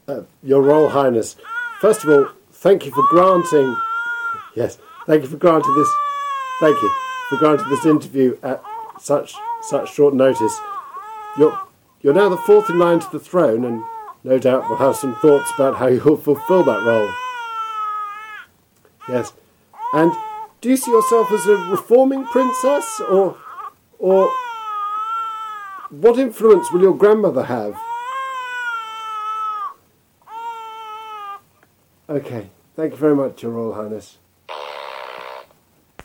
Your Royal Highness, first of all, thank you for granting. Yes, thank you for granting this. Thank you for granting this interview at such short notice. You're now the fourth in line to the throne, and no doubt will have some thoughts about how you'll fulfil that role. Yes, and do you see yourself as a reforming princess, or what influence will your grandmother have? Okay, thank you very much, Your Royal Highness.